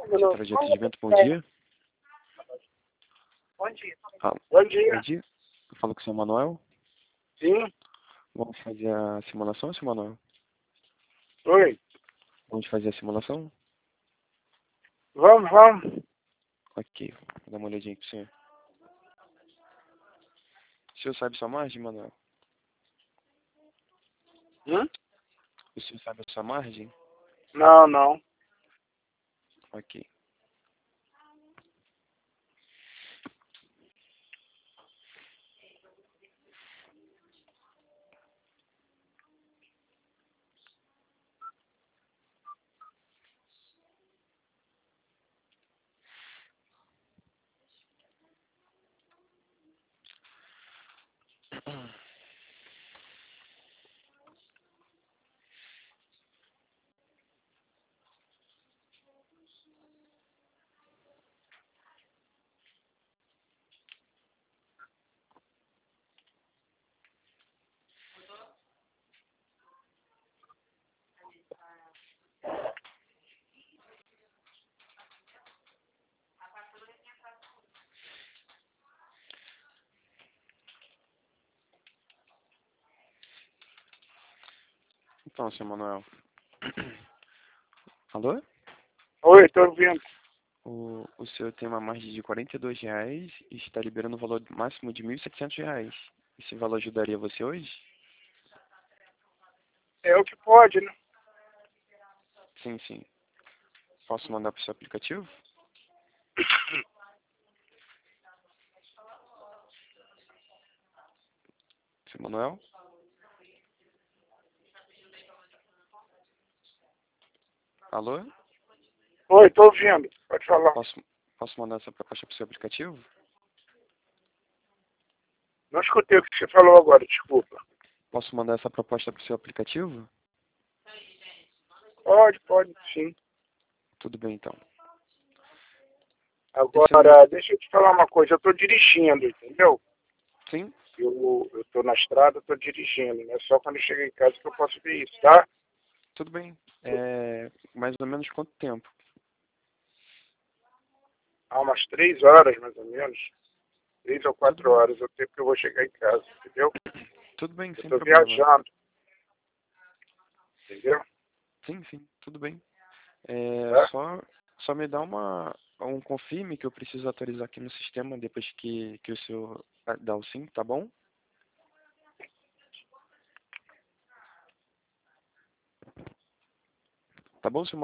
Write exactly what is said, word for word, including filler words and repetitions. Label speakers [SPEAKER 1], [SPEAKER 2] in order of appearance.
[SPEAKER 1] Central de atendimento, bom dia.
[SPEAKER 2] Bom dia.
[SPEAKER 1] Ah,
[SPEAKER 2] Bom dia.
[SPEAKER 1] bom dia. Eu falo com o seu Manuel.
[SPEAKER 2] Sim.
[SPEAKER 1] Vamos fazer a simulação, seu Manuel?
[SPEAKER 2] Oi.
[SPEAKER 1] Vamos fazer a simulação?
[SPEAKER 2] Vamos, vamos.
[SPEAKER 1] Ok, vou dar uma olhadinha aqui pro senhor. O senhor sabe sua margem, Manuel?
[SPEAKER 2] Hum?
[SPEAKER 1] O senhor sabe a sua margem?
[SPEAKER 2] Não, não.
[SPEAKER 1] Ok. Então, seu Manuel. Alô?
[SPEAKER 2] Oi, tô ouvindo.
[SPEAKER 1] O, o senhor tem uma margem de quarenta e dois reais e está liberando o valor máximo de mil e setecentos reais. Esse valor ajudaria você hoje?
[SPEAKER 2] É o que pode, né?
[SPEAKER 1] Sim, sim. Posso mandar para o seu aplicativo? Seu Manuel? Alô?
[SPEAKER 2] Oi, tô ouvindo. Pode falar.
[SPEAKER 1] Posso, posso mandar essa proposta para o seu aplicativo?
[SPEAKER 2] Não escutei o que você falou agora, desculpa.
[SPEAKER 1] Posso mandar essa proposta para o seu aplicativo?
[SPEAKER 2] Pode, pode, sim.
[SPEAKER 1] Tudo bem, então.
[SPEAKER 2] Agora, deixa eu te falar uma coisa. Eu tô dirigindo, entendeu?
[SPEAKER 1] Sim,
[SPEAKER 2] Eu, eu tô na estrada, tô dirigindo. Não é só quando eu chegar em casa que eu posso ver isso, tá?
[SPEAKER 1] tudo bem. É mais ou menos quanto tempo?
[SPEAKER 2] Há umas três horas, mais ou menos. Três ou
[SPEAKER 1] Tudo
[SPEAKER 2] quatro
[SPEAKER 1] bem.
[SPEAKER 2] horas é o tempo que eu vou chegar em casa, entendeu?
[SPEAKER 1] Tudo bem,
[SPEAKER 2] Eu
[SPEAKER 1] sem
[SPEAKER 2] tô
[SPEAKER 1] problema.
[SPEAKER 2] viajando, entendeu?
[SPEAKER 1] Sim, sim, tudo bem. É,
[SPEAKER 2] Tá?
[SPEAKER 1] só, só me dá uma, um confirme que eu preciso atualizar aqui no sistema depois que, que o senhor dá o sim, tá bom? Tá bom, senhor?